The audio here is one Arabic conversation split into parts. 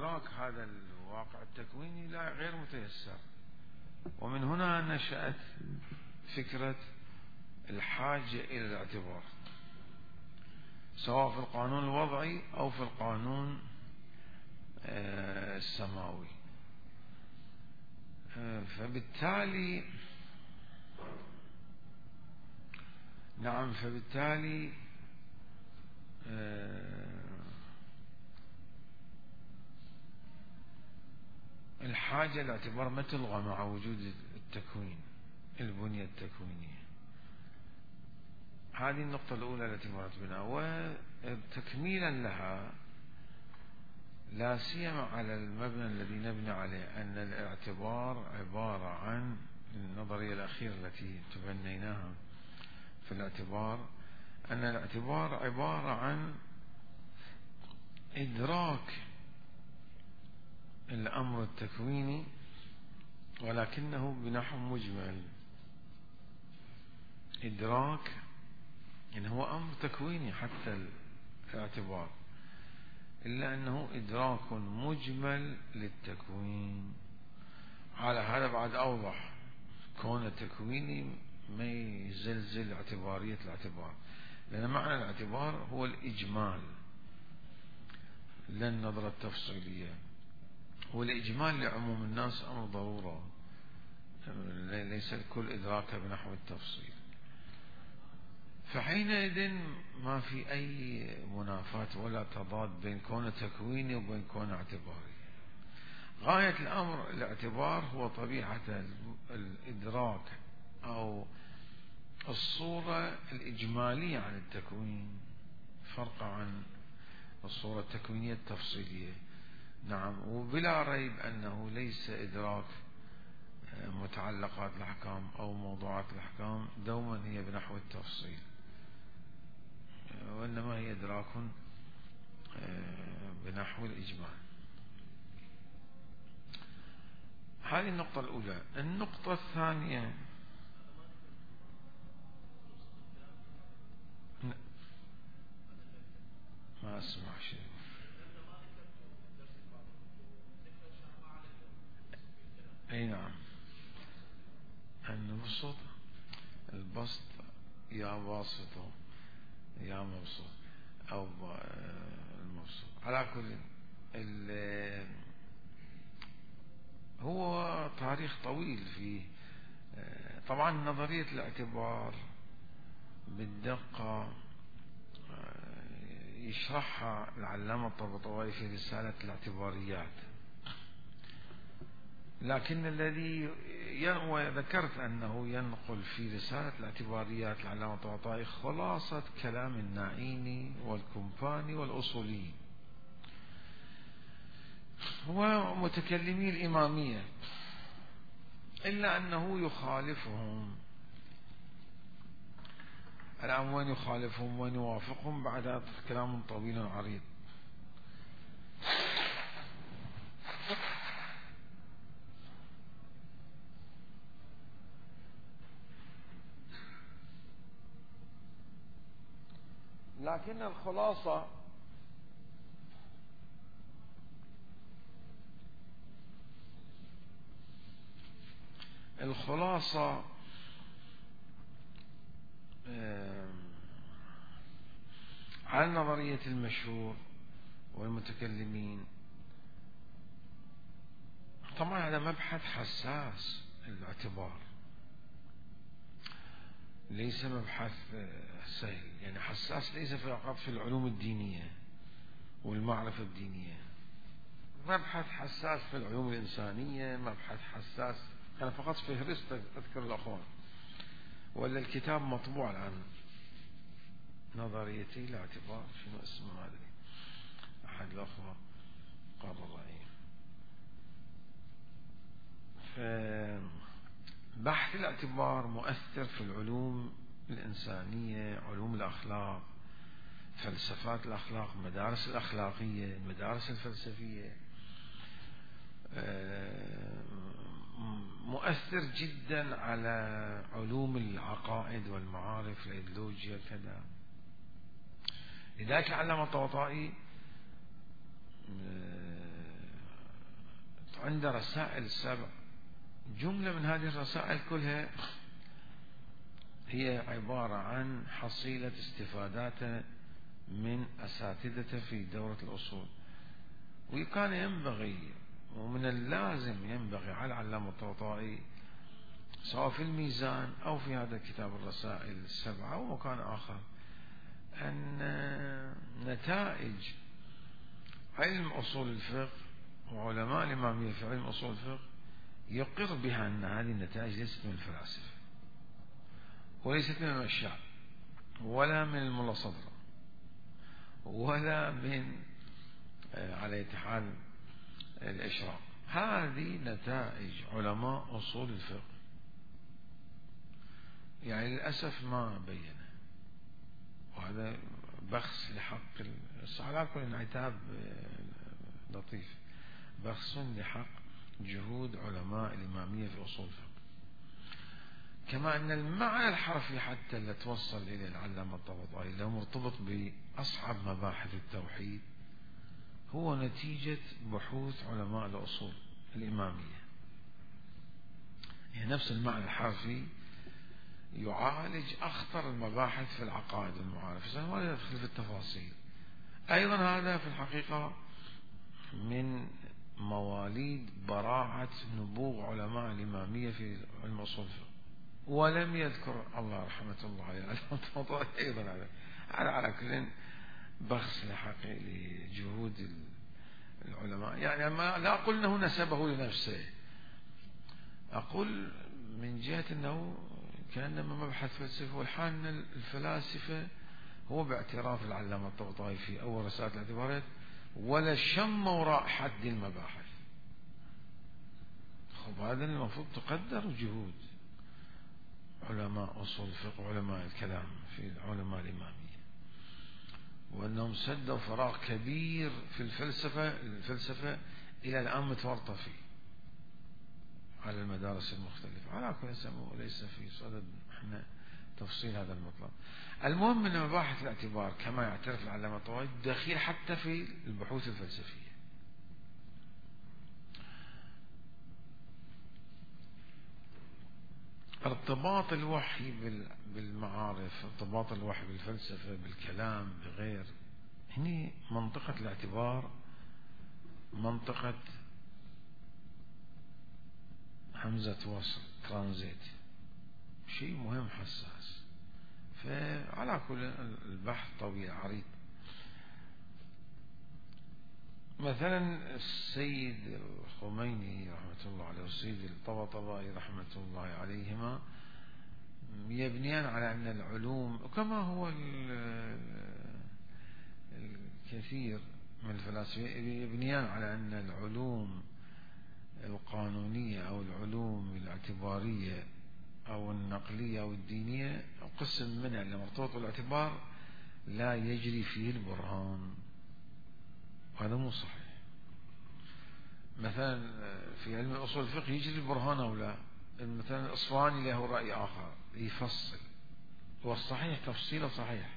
إدراك هذا الواقع التكويني لا غير متيسر. ومن هنا نشأت فكرة الحاجة إلى الاعتبار، سواء في القانون الوضعي أو في القانون السماوي. فبالتالي الحاجة الاعتبار ما تلغى مع وجود التكوين، البنية التكوينية. هذه النقطة الأولى التي مرت بنا. وتكميلا لها، لا سيما على المبنى الذي نبني عليه، أن الاعتبار عبارة عن النظرية الأخيرة التي تبنيناها في الاعتبار، أن الاعتبار عبارة عن إدراك الأمر التكويني ولكنه بنحو مجمل. إدراك إن هو أمر تكويني حتى الاعتبار، إلا أنه إدراك مجمل للتكوين. على هذا بعد أوضح، كون التكويني ما يزلزل اعتبارية الاعتبار، لأن معنى الاعتبار هو الإجمال لا النظرة التفصيلية. والإجمال لعموم الناس أمر ضرورة، ليس الكل إدراك بنحو التفصيل. فحينئذ ما في أي منافاة ولا تضاد بين كون تكويني وبين كون اعتباري. غاية الأمر الاعتبار هو طبيعة الإدراك أو الصورة الإجمالية عن التكوين، فرق عن الصورة التكوينية التفصيلية. نعم، وبلا ريب أنه ليس إدراك متعلقات الأحكام أو موضوعات الأحكام دوما هي بنحو التفصيل، وإنما هي إدراك بنحو الإجمال. هذه النقطة الأولى. النقطة الثانية، ما أسمع شيء. أي نعم، البسط، البسط يا باسط يا مبسوط أو المبسوط. على كل هو تاريخ طويل فيه. طبعا نظرية الاعتبار بالدقة يشرحها العلامة الطباطبائي في رسالة الاعتباريات، لكن الذي وذكرت أنه ينقل في رسالة الاعتباريات العلامة الطباطبائي خلاصة كلام النعيمي والكمباني والأصوليين ومتكلمي الإمامية، إلا أنه يخالفهم. الآن وين يخالفهم وين يوافقهم؟ بعد كلام طويل عريض. لكن الخلاصة على نظرية المشهور والمتكلمين. طبعا هذا مبحث حساس، الاعتبار ليس مبحث سهل، يعني حساس ليس فقط في العلوم الدينية والمعرفة الدينية، مبحث حساس في العلوم الإنسانية، مبحث حساس. أنا فقط فهرست أذكر الأخوان، ولا الكتاب مطبوع الآن، نظريتي الاعتبار، شنو اسمه هذا أحد الأخوة قرر رأيه. فبحث الاعتبار مؤثر في العلوم الإنسانية، علوم الأخلاق، فلسفات الأخلاق، مدارس الأخلاقية، المدارس الفلسفية، مؤثر جدا على علوم العقائد والمعارف، الأيديولوجيا كذا. لذلك العلامة الطباطبائي عنده رسائل 7. جملة من هذه الرسائل كلها هي عبارة عن حصيلة استفاداته من أساتذته في دورة الأصول. وكان ينبغي ومن اللازم ينبغي على العلامة الطبطبائي سواء في الميزان أو في هذا الكتاب الرسائل 7 أو مكان آخر أن نتائج علم أصول الفقه وعلماء الإمامية في علم أصول الفقه يقر بها أن هذه النتائج ليست من الفلاسفة وليست من المشاع ولا من الملا صدرة ولا من على اتحاد الإشراق. هذه نتائج علماء أصول الفقه، يعني للأسف ما بينه، وهذا بخس لحق على كل عتاب لطيف، بخس لحق جهود علماء الإمامية في أصول الفقه. كما أن المعنى الحرفي حتى اللي توصل إلى العلامة الطبطبائي اللي هو مرتبط بأصعب مباحث التوحيد هو نتيجة بحوث علماء الأصول الإمامية. يعني نفس المعنى الحرفي يعالج أخطر المباحث في العقائد والمعارف، ما يدخل في التفاصيل. أيضا هذا في الحقيقة من مواليد براعة نبوغ علماء الإمامية في علم أصول الفقه، ولم يذكر الله رحمة الله عليه أيضا على كل بخس لحق لجهود العلماء. يعني ما لا أقول أنه نسبه لنفسه، أقول من جهة أنه كأنما مبحث فلسفي، والحال أن الفلاسفة هو باعتراف العلامة الطبطبائي في أول رسالة الاعتبارات ولا شموا رائحة المباحث. خب هذا المفروض تقدر جهود علماء أصول الفقه وعلماء الكلام في علماء الإمامية، وأنهم سدوا فراغ كبير في الفلسفة إلى الآن متورطة فيه على المدارس المختلفة. على كل سبب ليس في صدد احنا تفصيل هذا المطلب. المهم أن مباحث الاعتبار كما يعترف العلامة الطبطبائي دخيل حتى في البحوث الفلسفية. ارتباط الوحي بالمعارف، ارتباط الوحي بالفلسفة بالكلام بغير، هنا منطقة الاعتبار منطقة همزة وصل ترانزيت، شيء مهم حساس. فعلى كل البحث طويل عريض. مثلا السيد الخميني رحمة الله عليه والسيد الطبطبائي رحمة الله عليهما يبنيان على أن العلوم، وكما هو الكثير من الفلاسفة يبنيان على أن العلوم القانونية أو العلوم الاعتبارية أو النقلية أو الدينية قسم منها اللي مرتبط بالاعتبار لا يجري فيه البرهان، هذا مو صحيح. مثلا في علم الأصول الفقه يجري البرهان أو لا، مثلا الأصفهاني له رأي آخر يفصل، والصحيح تفصيله صحيح،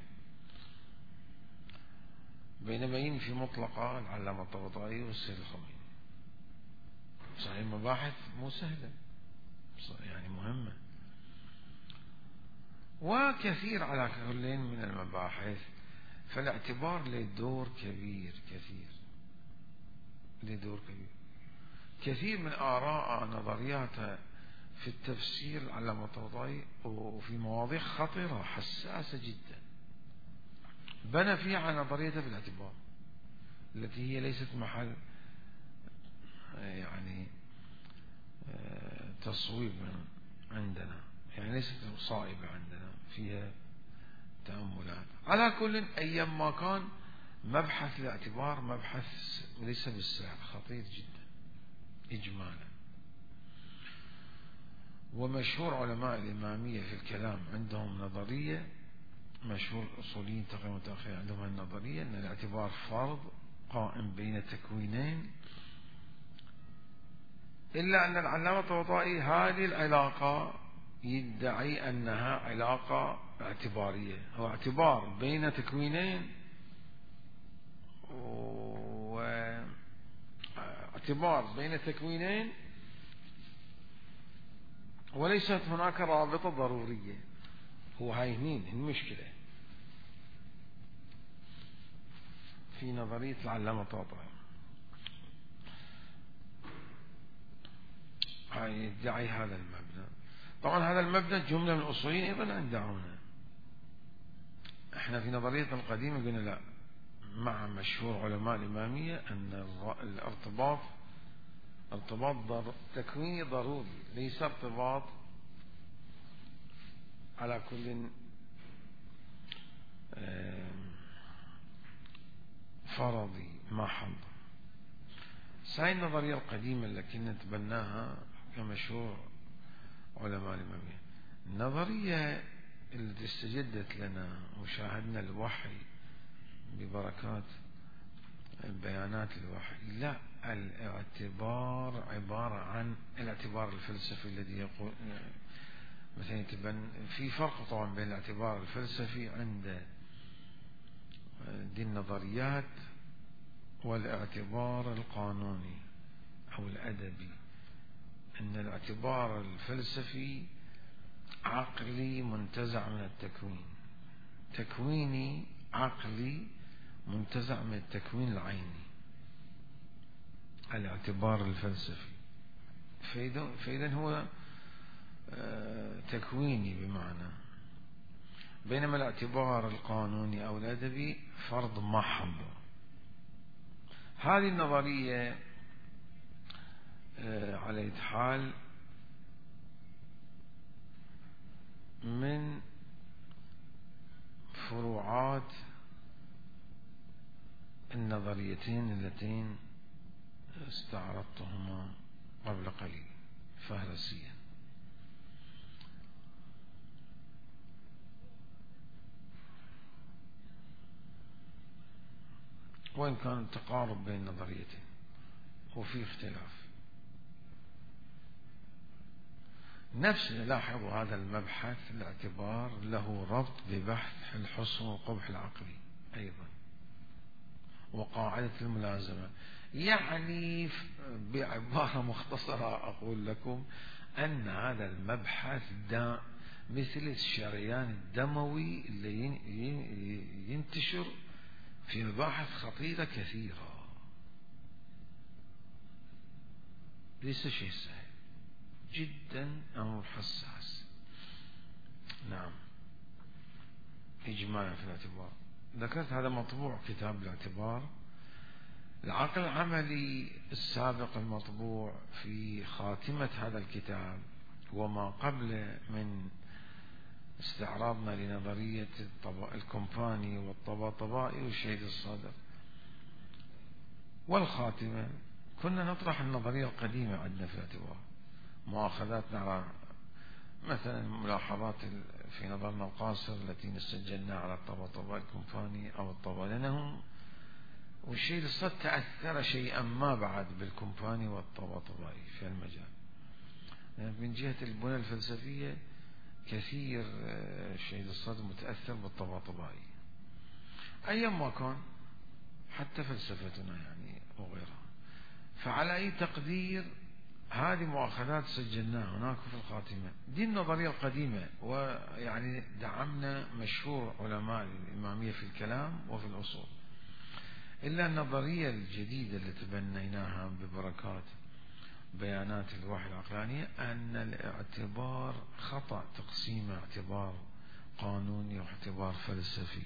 بينما ينفي مطلقة العلامة الطبطبائي والسيد الخميني. صحيح مباحث مو سهلة، يعني مهمة، وكثير على كل من المباحث. فالاعتبار له دور كبير، له دور كبير. كثير من آراء نظرياته في التفسير العلامة الطبطبائي وفي مواضيع خطيرة حساسة جدا بنى فيها على نظريته في الاعتبار التي هي ليست محل يعني تصويب عندنا، يعني ليست صائبة عندنا، فيها تأملات. على كل أيام ما كان مبحث الاعتبار مبحث ليس بالسهل، خطير جدا إجمالا. ومشهور علماء الإمامية في الكلام عندهم نظرية، مشهور الأصوليين تقريبا متأخرين عندهم النظرية أن الاعتبار فرض قائم بين تكوينين، إلا أن العلامة الطبطبائي هذه العلاقة يدعي أنها علاقة اعتبارية، هو اعتبار بين تكوينين واعتبار اعتبار بين تكوينين وليست هناك رابطة ضرورية. هو هاي هنين المشكلة في نظرية العلامة طاطا، هاي يدعي هذا المبنى. طبعا هذا المبنى جملة من الأصوليين أيضا يدعونه. احنا في نظرية القديمة قلنا لا، مع مشهور علماء الإمامية أن الارتباط تكويني ضروري، ليس ارتباط على كل فرضي محض. هاي النظرية القديمة التي نتبناها كمشهور علماء الإمامية. النظرية التي استجدت لنا وشاهدنا الوحي ببركات بيانات الوحي، لا، الاعتبار عبارة عن الاعتبار الفلسفي الذي يقول مثلا في فرق طبعا بين الاعتبار الفلسفي عند دي النظريات والاعتبار القانوني أو الأدبي. أن الاعتبار الفلسفي عقلي منتزع من التكوين، تكويني عقلي منتزع من التكوين العيني، الاعتبار الفلسفي. فإذا هو تكويني بمعنى، بينما الاعتبار القانوني أو الأدبي فرض محض. هذه النظرية على حال من فروعات النظريتين اللتين استعرضتهما قبل قليل فهرسيا. وإن كان تقارب بين النظريتين وفي اختلاف. نفس لاحظ هذا المبحث الاعتبار له ربط ببحث الحسن والقبح العقلي أيضا وقاعدة الملازمة. يعني بعبارة مختصرة أقول لكم أن هذا المبحث مثل الشريان الدموي اللي ينتشر في مباحث خطيرة كثيرة، ليس شيء سهل جدا، أمر حساس. نعم، إجمالا في الاعتبار. ذكرت هذا مطبوع كتاب الاعتبار، العقل العملي السابق المطبوع في خاتمة هذا الكتاب وما قبل من استعراضنا لنظرية الكومباني والطباطبائي والشهيد الصادق والخاتمة، كنا نطرح النظرية القديمة عندنا في الاعتبار، مؤاخذات نرى مثلا ملاحظات في نظرنا القاصر التي نسجلنا على الطباطبائي الكومباني أو الطبا، لأنهم والشهيد الصادق تأثر شيئا ما بعد بالكومباني والطباطبائي في المجال. من جهة البنى الفلسفية كثير الشهيد الصادق متأثر بالطباطبائي أيام ما كان، حتى فلسفتنا يعني وغيرها. فعلى أي تقدير هذه مؤاخذات سجلناها هناك في الخاتمة. دي النظرية القديمة، ويعني دعمنا مشهور علماء الإمامية في الكلام وفي الأصول. إلا النظرية الجديدة اللي تبنيناها ببركات بيانات الوحي العقلانية أن الاعتبار خطأ تقسيم اعتبار قانوني واعتبار فلسفي.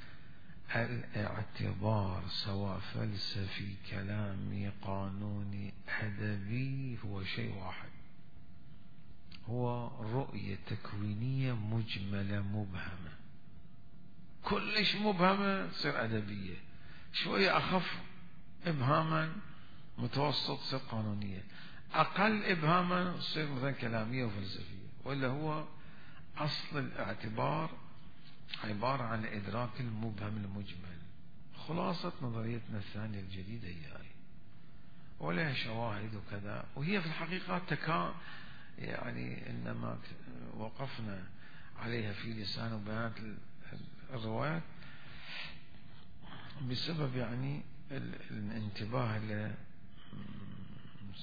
الاعتبار سواء فلسفي كلامي قانوني أدبي هو شيء واحد، هو رؤية تكوينية مجملة مبهمة، كلش مبهمة تصير أدبية، شوية أخف إبهاما متوسط تصير قانونية، أقل إبهاما تصير مثلا كلامية وفلسفية. ولا هو أصل الاعتبار عبارة عن إدراك المبهم المجمل. خلاصة نظريتنا الثانية الجديدة هي ولها شواهد وكذا، وهي في الحقيقة يعني إنما وقفنا عليها في لسان وبيانات الروايات بسبب يعني الانتباه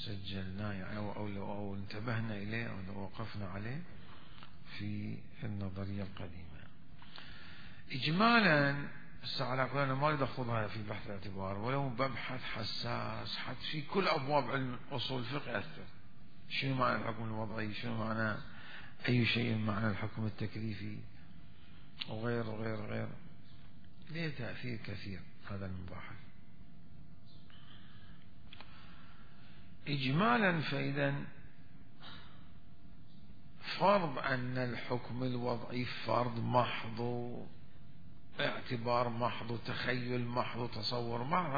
سجلناه يعني أو انتبهنا إليه أو لو وقفنا عليه في النظرية القديمة. إجمالا على كل أنا ما أريد أخوضها في بحث الاعتبار، ولو ببحث حساس حتى في كل أبواب علم أصول الفقه يأثر. شنو معنى الحكم الوضعي، شنو معنى أي شيء معنى الحكم التكليفي وغير وغير وغير، له تأثير كثير هذا المباحث. إجمالا فإذا فرض أن الحكم الوضعي فرض محض، اعتبار محض، تخيل محض، تصور محض،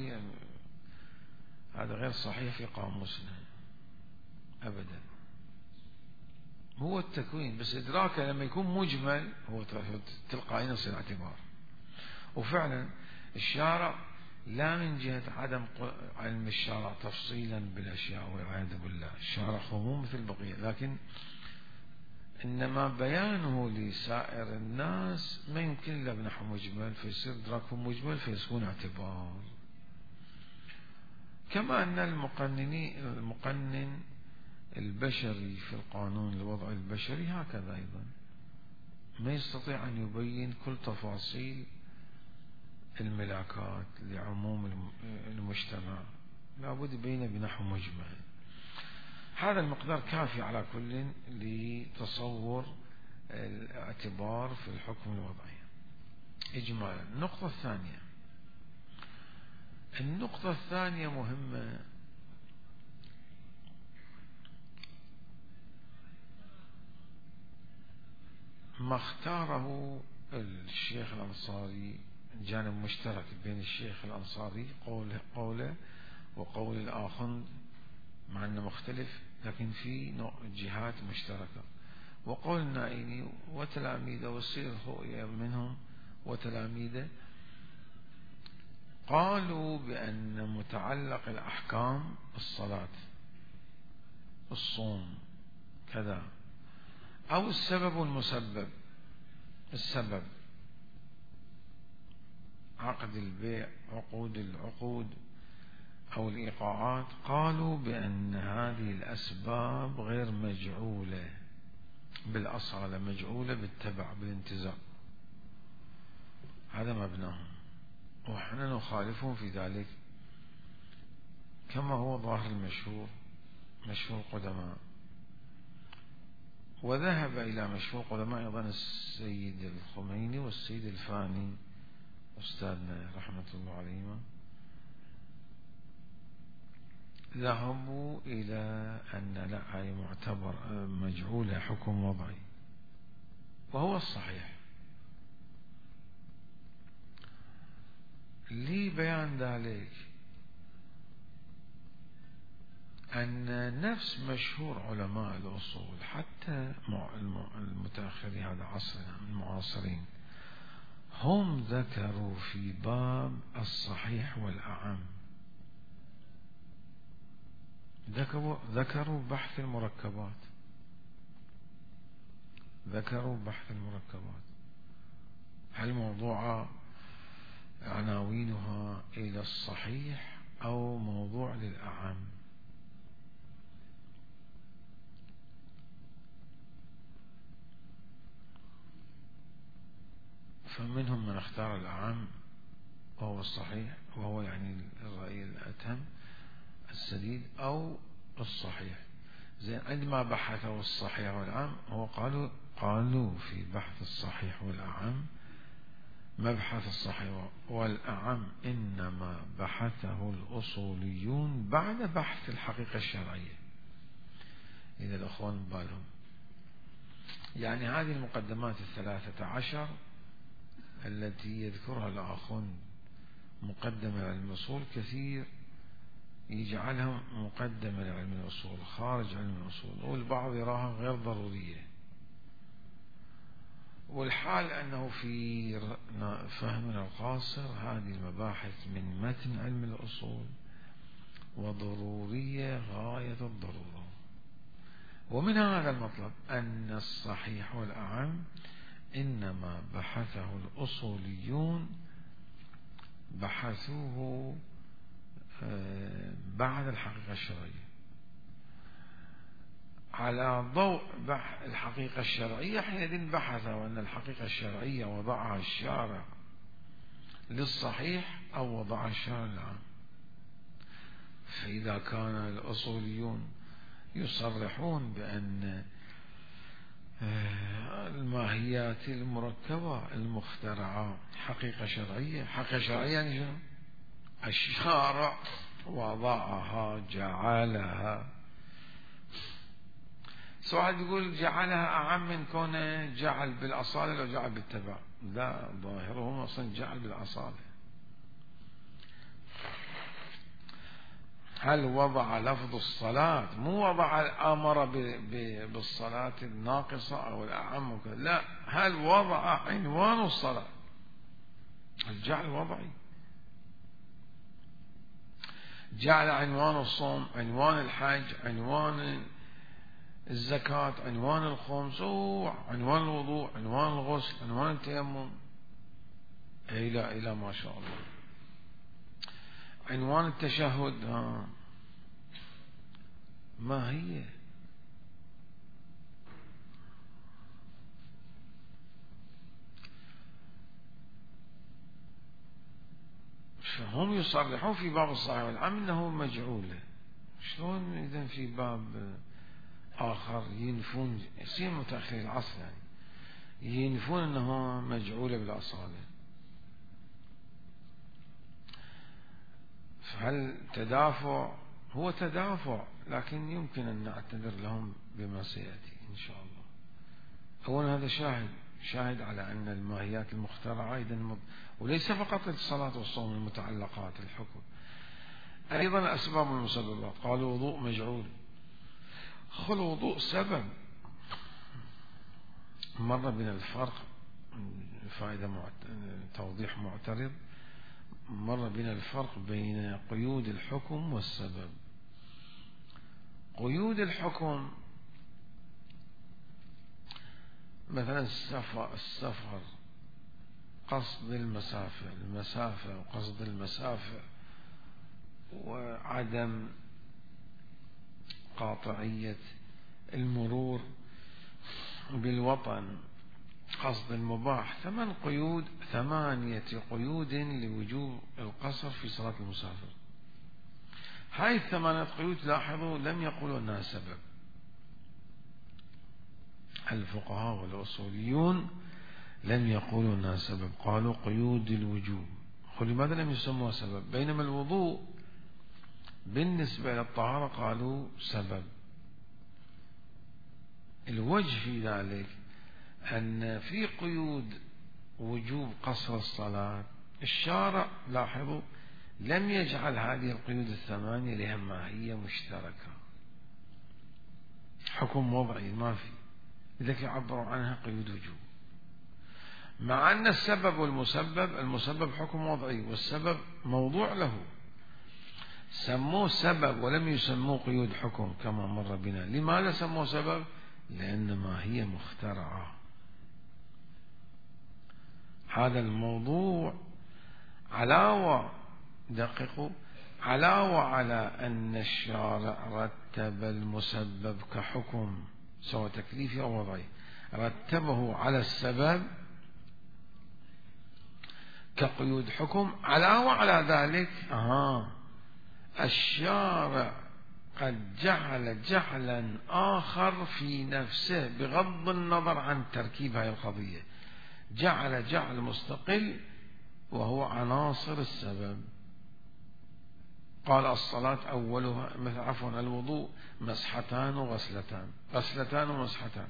هذا غير صحيح في قاموسنا أبدا. هو التكوين بس إدراكه لما يكون مجمل هو تلقائيا يصير اعتبار. وفعلا الشارع لا من جهة عدم علم الشارع تفصيلا بالأشياء والعياذ بالله، الشارع هو مثل البقية، لكن إنما بيانه لسائر الناس ما يمكن إلا بنحو مجمل، فيصير إدراكهم مجمل فيكون اعتبار. كما أن المقنن البشري في القانون الوضعي البشري هكذا أيضا ما يستطيع أن يبين كل تفاصيل الملاكات لعموم المجتمع، لابد يبين بنحو مجمل. هذا المقدار كافي على كل لتصور الاعتبار في الحكم الوضعي إجمالا. النقطة الثانية مهمة. ما اختاره الشيخ الأنصاري جانب مشترك بين الشيخ الأنصاري قوله وقول الآخند، مع أنه مختلف لكن في جهات مشتركة، وقول النائيني وتلاميذه والسيد الخوئي منهم وتلاميذه، قالوا بأن متعلق الأحكام الصلاة، الصوم، كذا، أو السبب والمسبب، السبب عقد البيع، العقود أو الإيقاعات، قالوا بأن هذه الأسباب غير مجعولة بالأصالة، مجعولة بالتبع بالانتزاع. هذا مبناهم، وإحنا نخالفهم في ذلك كما هو ظاهر مشهور القدماء. وذهب إلى مشهور القدماء أيضا السيد الخميني والسيد الفاني أستاذنا رحمة الله عليهما، ذهبوا إلى أن لا، هي معتبر مجعولة حكم وضعي، وهو الصحيح. لي بيان ذلك أن نفس مشهور علماء الأصول حتى المتأخرين هذا عصرنا المعاصرين، هم ذكروا في باب الصحيح والأعم، ذكروا بحث المركبات، هل موضوع عناوينها إلى الصحيح أو موضوع للأعم؟ فمنهم من اختار الأعم وهو الصحيح، وهو يعني الرأي الأتم السديد، أو الصحيح. زين، عندما بحثوا الصحيح والأعم هو قالوا في بحث الصحيح والأعم، مبحث الصحيح والأعم إنما بحثه الأصوليون بعد بحث الحقيقة الشرعية. إذا الأخوان بالهم، يعني هذه المقدمات 13 التي يذكرها الآخون مقدمة لعلم الأصول، كثير يجعلها مقدمة لعلم الأصول خارج علم الأصول، والبعض يراها غير ضرورية. والحال أنه في فهمنا القاصر هذه المباحث من متن علم الأصول وضرورية غاية الضرورة. ومن هذا المطلب أن الصحيح والأعم إنما بحثه الأصوليون، بحثوه بعد الحقيقة الشرعية، على ضوء الحقيقة الشرعية حينئذ بحثوا أن الحقيقة الشرعية وضعها الشارع للصحيح أو وضعها الشارع للعام. فإذا كان الأصوليون يصرحون بأن الماهيات المركبة المخترعة حقيقة شرعية، حقيقة شرعية يعني شنو؟ الشارع وضعها جعلها. سؤال يقول جعلها أعم من كونه جعل بالأصالة لو جعل بالتبع. لا، ظاهرهم أصلا جعل بالأصالة. هل وضع لفظ الصلاة، مو وضع الأمر بالصلاة الناقصة أو الأعم، لا، هل وضع عنوان الصلاة. الجعل وضعي، جعل عنوان الصوم، عنوان الحج، عنوان الزكاة، عنوان الخمس، عنوان الوضوء، عنوان الغسل، عنوان التيمم، إلى ما شاء الله، عنوان التشهد. ما هي هم يصرحون في باب الصحيح والعام أنه مجعولة. شلون إذن في باب آخر ينفون، يصير متأخر العصر يعني ينفون أنه مجعولة بالأصالة؟ فهل تدافع؟ هو تدافع، لكن يمكن أن نعتذر لهم بما سيأتي إن شاء الله. أولا هذا شاهد على أن الماهيات المخترعة أيضا، وليس فقط الصلاة والصوم المتعلقات الحكم، أيضا الأسباب والمسببات. قالوا وضوء مجعول، خل وضوء سبب. مر بنا الفرق، فائدة توضيح معترض، مر بنا الفرق بين قيود الحكم والسبب. قيود الحكم مثلا السفر، قصد المسافة وقصد المسافة، وعدم قاطعية المرور بالوطن، قصد المباح. 8 قيود لوجوب القصر في صلاة المسافر. هاي 8 قيود لاحظوا لم يقولوا أنها سبب. الفقهاء والأصوليون لم يقولوا أنها سبب، قالوا قيود الوجوب. لماذا لم يسموها سبب؟ بينما الوضوء بالنسبة إلى الطهارة قالوا سبب. الوجه في ذلك أن في قيود وجوب قصر الصلاة الشارع لاحظوا لم يجعل هذه القيود 8 لها ماهية مشتركة، حكم وضعي ما في، لذلك يعبروا عنها قيود وجوب. مع أن السبب والمسبب، المسبب حكم وضعي والسبب موضوع له، سموه سبب ولم يسموه قيود حكم كما مر بنا. لماذا سموه سبب؟ لأن ماهية مخترعة. هذا الموضوع علاوة، دققوا، علاوة على أن الشارع رتب المسبب كحكم سواء تكليفي أو وضعي، رتبه على السبب كقيود حكم. علاوة على ذلك الشارع قد جعل جعلا آخر في نفسه بغض النظر عن تركيب هذه القضية، جعل جعل مستقل وهو عناصر السبب. قال الصلاة أولها الوضوء مسحتان وغسلتان، غسلتان ومسحتان.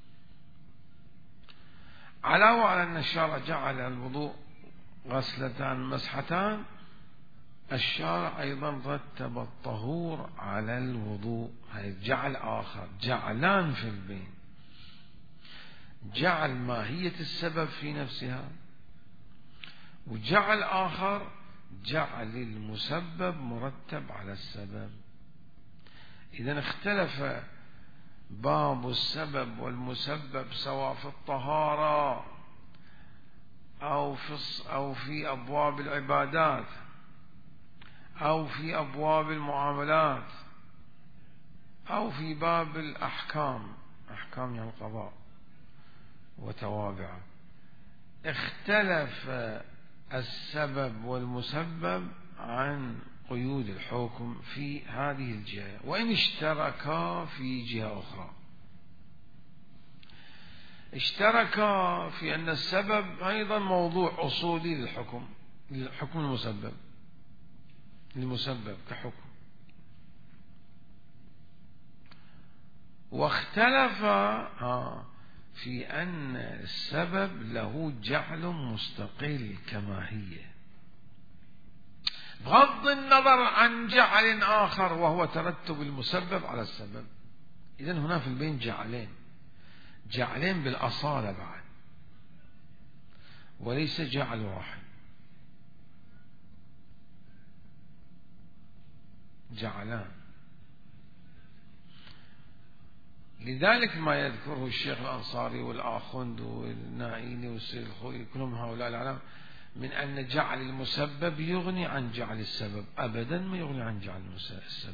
علاوة على أن الشارع جعل الوضوء غسلتان مسحتان، الشارع أيضا رتب الطهور على الوضوء، هذا جعل آخر، جعلان في البين، جعل ماهية السبب في نفسها، وجعل آخر جعل المسبب مرتب على السبب. إذا اختلف باب السبب والمسبب سواء في الطهارة أو في أبواب العبادات أو في أبواب المعاملات أو في باب الأحكام، أحكام يعني القضاء وتوابعه، اختلف السبب والمسبب عن قيود الحكم في هذه الجهة، وإن اشتركا في جهة أخرى. اشتركا في أن السبب أيضا موضوع أصولي للحكم، للحكم المسبب، المسبب كحكم، واختلف في أن السبب له جعل مستقل كماهية، بغض النظر عن جعل آخر وهو ترتب المسبب على السبب. إذن هنا في البين جعلين، جعلين بالأصالة بعد، وليس جعل واحد، جعلان. لذلك ما يذكره الشيخ الأنصاري والآخوند والنائيني والسيد الخوئي كلهم هؤلاء العلماء من أن جعل المسبب يغني عن جعل السبب، أبدا ما يغني عن جعل السبب،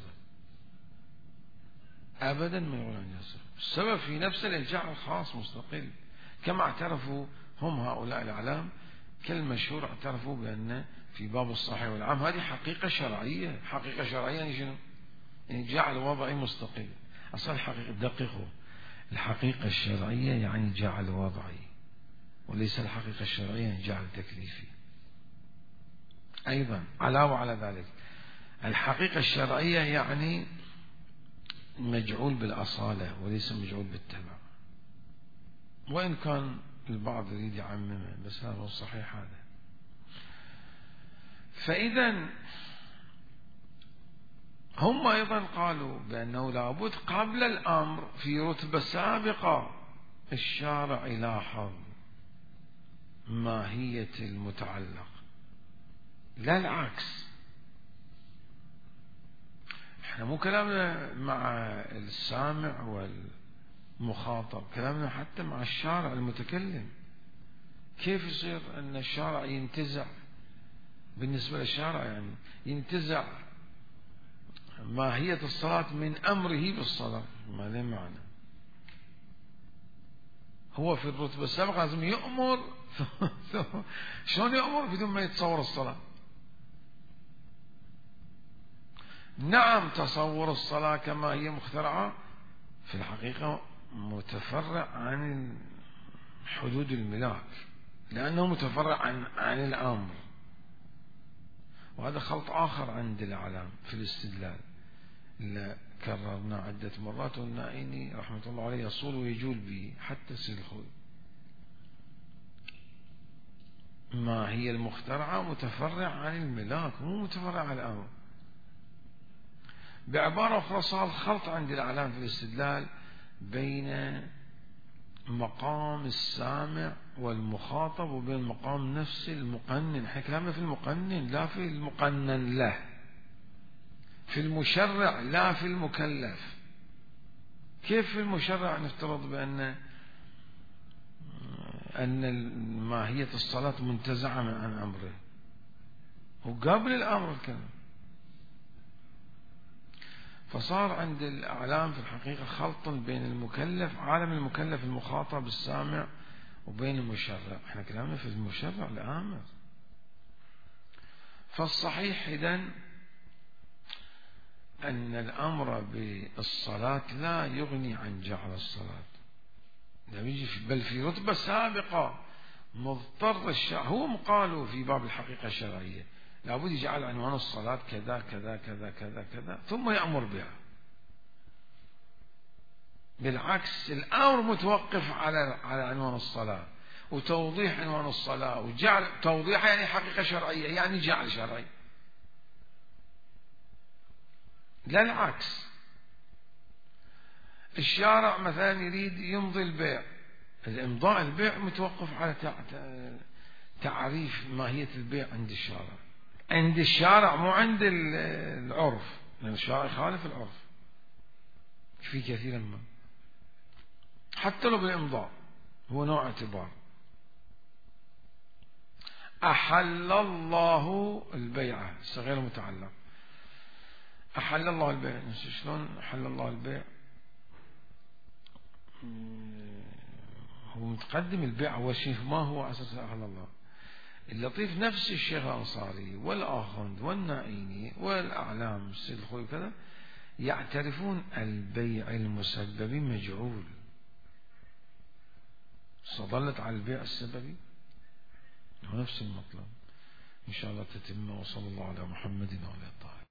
أبدا ما يغني عن جعل السبب. السبب في نفسه الجعل خاص مستقل، كما اعترفوا هم هؤلاء الأعلام كالمشهور، اعترفوا بأن في باب الصحيح والعام هذه حقيقة شرعية. حقيقة شرعية يعني شنو؟ يعني جعل وضعي مستقل. أصلا الحقيقة دققوا، الحقيقة الشرعية يعني جعل وضعي، وليس الحقيقة الشرعية يعني جعل تكليفي. أيضا علاوة على ذلك الحقيقة الشرعية يعني مجعول بالأصالة وليس مجعول بالتبع، وإن كان البعض يريد يعممه، بس هذا هو الصحيح هذا. فإذا هم أيضا قالوا بأنه لابد قبل الأمر في رتبة سابقة الشارع يلاحظ ماهية المتعلق، لا العكس. احنا مو كلامنا مع السامع والمخاطب، كلامنا حتى مع الشارع المتكلم. كيف يصير أن الشارع ينتزع بالنسبة للشارع، يعني ينتزع ماهية الصلاة من أمره بالصلاة؟ ما له معنى. هو في الرتبة السابقة لازم يؤمر شلون يؤمر بدون ما يتصور الصلاة؟ نعم تصور الصلاة كما هي مخترعة في الحقيقة متفرع عن حدود الملاك، لأنه متفرع عن الأمر، وهذا خلط آخر عند الأعلام في الاستدلال اللي كررنا عدة مرات، والنائيني رحمة الله عليه يصول ويجول به حتى سيد الخوئي. ما هي المخترعة متفرع عن الملاك، مو متفرع عن الأمر. بعبارة أخرى صار خلط عند الأعلام في الاستدلال بين مقام السامع والمخاطب وبين مقام نفس المقنن. احنا كلامنا في المقنن لا في المقنن له، في المشرع لا في المكلف. كيف في المشرع نفترض بأن ماهية الصلاة منتزعة عن أمره وقبل الأمر الكلام؟ فصار عند الأعلام في الحقيقة خلط بين المكلف، عالم المكلف المخاطب السامع، وبين المشرع. احنا كلامنا في المشرع الآمر. فالصحيح إذن أن الأمر بالصلاة لا يغني عن جعل الصلاة، بل في رتبة سابقة مضطر الشرع. هم قالوا في باب الحقيقة الشرعية لابد يجعل عنوان الصلاة كذا كذا كذا كذا كذا ثم يأمر بها. بالعكس الأمر متوقف على عنوان الصلاة وتوضيح عنوان الصلاة، وجعل توضيح يعني حقيقة شرعية، يعني جعل شرعي، لا العكس. الشارع مثلا يريد يمضي البيع، الإمضاء البيع متوقف على تعريف ماهية البيع عند الشارع، عند الشارع مو عند العرف، لأن الشارع يخالف العرف في كثيرا ما، حتى لو بالإمضاء هو نوع اعتبار. أحل الله البيعة غير متعلق، أحل الله البيع. شلون أحل الله البيع؟ هو متقدم البيع أول شيء، ما هو أساس أحل الله. اللطيف نفس الشيخ الأنصاري والآخوند والنائيني والأعلام السيد الخوي كذا يعترفون البيع المسبب مجعول، صدلت على البيع السببي، هو نفس المطلب. إن شاء الله تتم. وصلى الله على محمد وعلى آله.